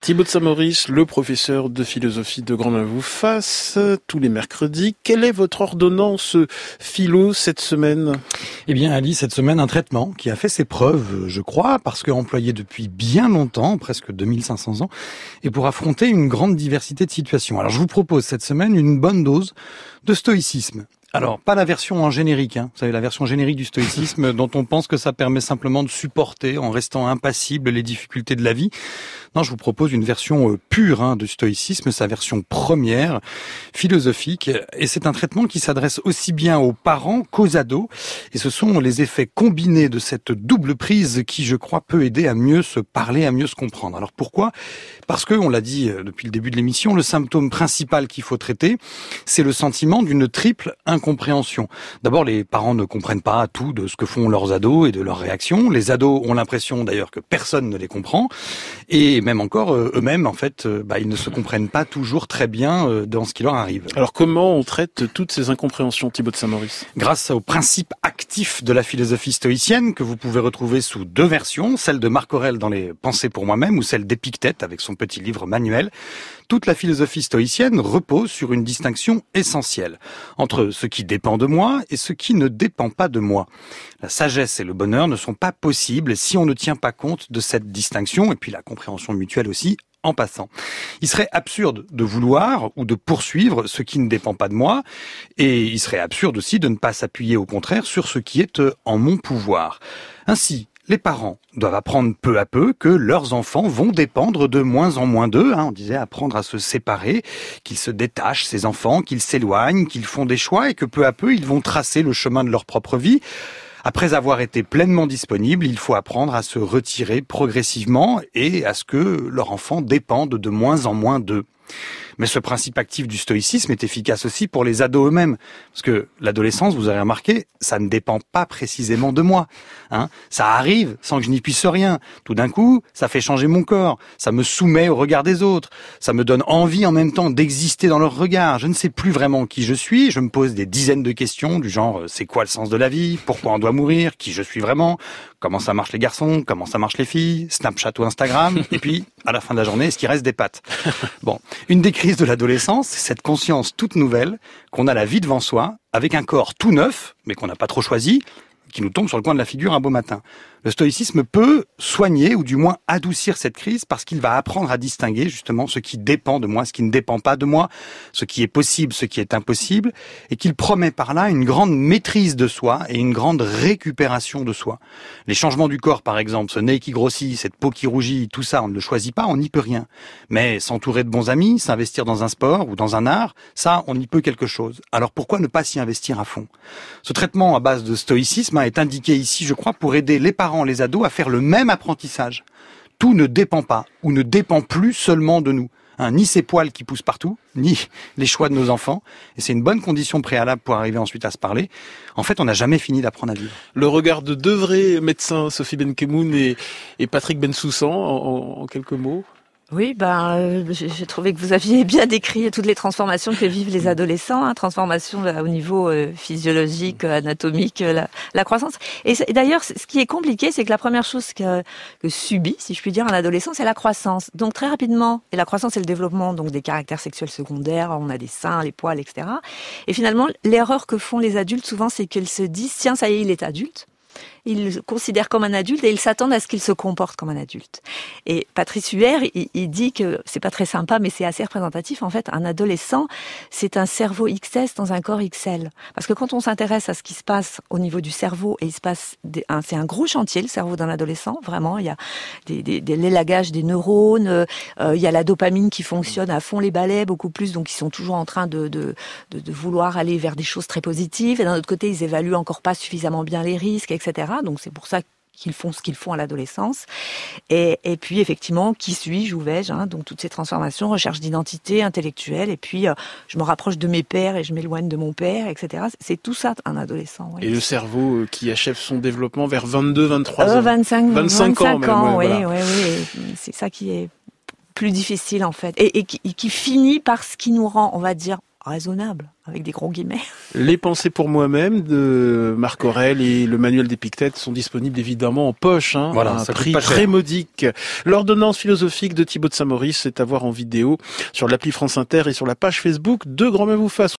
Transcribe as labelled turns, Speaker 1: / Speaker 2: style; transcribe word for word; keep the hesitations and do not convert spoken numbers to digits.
Speaker 1: Thibaut de Saint-Maurice, le professeur de philosophie de Grand Bain vous fasse tous les mercredis. Quelle est votre ordonnance philo cette semaine?
Speaker 2: Eh bien, Ali, cette semaine, un traitement qui a fait ses preuves, je crois, parce qu'employé depuis bien longtemps, presque deux mille cinq cents ans, et pour affronter une grande diversité de situations. Alors, je vous propose cette semaine une bonne dose de stoïcisme. Alors, pas la version en générique, hein. Vous savez, la version générique du stoïcisme dont on pense que ça permet simplement de supporter, en restant impassible, les difficultés de la vie. Non, je vous propose une version pure hein, du stoïcisme, sa version première, philosophique. Et c'est un traitement qui s'adresse aussi bien aux parents qu'aux ados. Et ce sont les effets combinés de cette double prise qui, je crois, peut aider à mieux se parler, à mieux se comprendre. Alors pourquoi ? Parce que, on l'a dit depuis le début de l'émission, le symptôme principal qu'il faut traiter, c'est le sentiment d'une triple incompréhension. D'abord, les parents ne comprennent pas tout de ce que font leurs ados et de leurs réactions. Les ados ont l'impression d'ailleurs que personne ne les comprend. Et même encore, eux-mêmes, en fait, bah, ils ne se comprennent pas toujours très bien dans ce qui leur arrive.
Speaker 1: Alors comment on traite toutes ces incompréhensions, Thibaut de Saint-Maurice ?
Speaker 2: Grâce au principe actif de la philosophie stoïcienne, que vous pouvez retrouver sous deux versions, celle de Marc Aurèle dans les Pensées pour moi-même, ou celle d'Épictète avec son petit livre manuel. Toute la philosophie stoïcienne repose sur une distinction essentielle entre ce qui dépend de moi et ce qui ne dépend pas de moi. La sagesse et le bonheur ne sont pas possibles si on ne tient pas compte de cette distinction, et puis la compréhension mutuelle aussi, en passant. Il serait absurde de vouloir ou de poursuivre ce qui ne dépend pas de moi, et il serait absurde aussi de ne pas s'appuyer au contraire sur ce qui est en mon pouvoir. Ainsi, les parents doivent apprendre peu à peu que leurs enfants vont dépendre de moins en moins d'eux. Hein, on disait apprendre à se séparer, qu'ils se détachent, ces enfants, qu'ils s'éloignent, qu'ils font des choix et que peu à peu, ils vont tracer le chemin de leur propre vie. Après avoir été pleinement disponibles, il faut apprendre à se retirer progressivement et à ce que leur enfant dépende de moins en moins d'eux. Mais ce principe actif du stoïcisme est efficace aussi pour les ados eux-mêmes. Parce que l'adolescence, vous avez remarqué, ça ne dépend pas précisément de moi. Hein, ça arrive sans que je n'y puisse rien. Tout d'un coup, ça fait changer mon corps. Ça me soumet au regard des autres. Ça me donne envie en même temps d'exister dans leur regard. Je ne sais plus vraiment qui je suis. Je me pose des dizaines de questions du genre, c'est quoi le sens de la vie ? Pourquoi on doit mourir ? Qui je suis vraiment ? Comment ça marche les garçons ? Comment ça marche les filles ? Snapchat ou Instagram ? Et puis, à la fin de la journée, est-ce qu'il reste des pattes ? Bon, une des crises de l'adolescence, c'est cette conscience toute nouvelle qu'on a la vie devant soi, avec un corps tout neuf, mais qu'on n'a pas trop choisi, qui nous tombe sur le coin de la figure un beau matin. Le stoïcisme peut soigner ou du moins adoucir cette crise parce qu'il va apprendre à distinguer justement ce qui dépend de moi, ce qui ne dépend pas de moi, ce qui est possible, ce qui est impossible, et qu'il promet par là une grande maîtrise de soi et une grande récupération de soi. Les changements du corps, par exemple, ce nez qui grossit, cette peau qui rougit, tout ça, on ne le choisit pas, on n'y peut rien. Mais s'entourer de bons amis, s'investir dans un sport ou dans un art, ça, on y peut quelque chose. Alors pourquoi ne pas s'y investir à fond ? Ce traitement à base de stoïcisme est indiqué ici, je crois, pour aider les parents, les ados à faire le même apprentissage. Tout ne dépend pas ou ne dépend plus seulement de nous. Hein, ni ces poils qui poussent partout, ni les choix de nos enfants. Et c'est une bonne condition préalable pour arriver ensuite à se parler. En fait, on n'a jamais fini d'apprendre à vivre.
Speaker 1: Le regard de deux vrais médecins, Sophie Benkemoun et, et Patrick Bensoussan, en, en quelques mots.
Speaker 3: Oui, ben, euh, j'ai trouvé que vous aviez bien décrit toutes les transformations que vivent les adolescents, hein, transformations là, au niveau euh, physiologique, anatomique, euh, la, la croissance. Et, et d'ailleurs, ce qui est compliqué, c'est que la première chose que, que subit, si je puis dire, un adolescent, c'est la croissance. Donc très rapidement, et la croissance, c'est le développement donc des caractères sexuels secondaires, on a des seins, les poils, et cetera. Et finalement, l'erreur que font les adultes souvent, c'est qu'ils se disent, tiens, ça y est, il est adulte. Ils le considèrent comme un adulte et ils s'attendent à ce qu'il se comporte comme un adulte. Et Patrice Huer, il, il dit que c'est pas très sympa, mais c'est assez représentatif. En fait, un adolescent, c'est un cerveau X S dans un corps X L. Parce que quand on s'intéresse à ce qui se passe au niveau du cerveau, et il se passe, des, un, c'est un gros chantier, le cerveau d'un adolescent. Vraiment, il y a des, des, des l'élagage des neurones, euh, il y a la dopamine qui fonctionne à fond les balais, beaucoup plus. Donc, ils sont toujours en train de, de, de, de vouloir aller vers des choses très positives. Et d'un autre côté, ils évaluent encore pas suffisamment bien les risques, et cetera. Donc c'est pour ça qu'ils font ce qu'ils font à l'adolescence. Et, et puis effectivement, qui suis-je, où vais-je, hein, donc toutes ces transformations, recherche d'identité intellectuelle, et puis euh, je me rapproche de mes pères et je m'éloigne de mon père, et cetera. C'est tout ça, un adolescent. Oui.
Speaker 1: Et le cerveau euh, qui achève son développement vers vingt-deux, vingt-trois ans.
Speaker 3: Euh, vingt-cinq,
Speaker 1: vingt-cinq,
Speaker 3: vingt-cinq
Speaker 1: ans, même,
Speaker 3: ans,
Speaker 1: ouais,
Speaker 3: oui,
Speaker 1: voilà.
Speaker 3: oui, oui. C'est ça qui est plus difficile en fait. Et, et qui, qui finit par ce qui nous rend, on va dire, raisonnable, avec des gros guillemets.
Speaker 1: Les pensées pour moi-même de Marc Aurèle et le manuel d'Épictète sont disponibles évidemment en poche, hein,
Speaker 2: voilà,
Speaker 1: à un
Speaker 2: ça
Speaker 1: prix
Speaker 2: coûte pas
Speaker 1: très
Speaker 2: cher.
Speaker 1: modique. L'ordonnance philosophique de Thibaut de Saint-Maurice est à voir en vidéo sur l'appli France Inter et sur la page Facebook de Grand Main vous fasse.